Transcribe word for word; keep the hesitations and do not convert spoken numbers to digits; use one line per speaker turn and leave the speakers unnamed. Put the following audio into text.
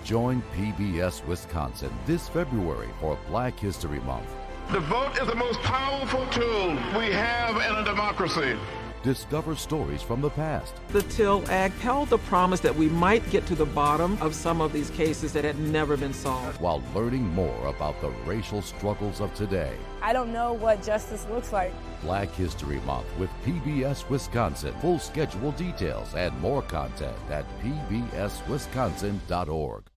Join P B S Wisconsin this February for Black History Month.
The vote is the most powerful tool we have in a democracy.
Discover stories from the past.
The Till Act held the promise that we might get to the bottom of some of these cases that had never been solved,
while learning more about the racial struggles of today.
I don't know what justice looks like.
Black History Month with P B S Wisconsin. Full schedule details and more content at p b s wisconsin dot org.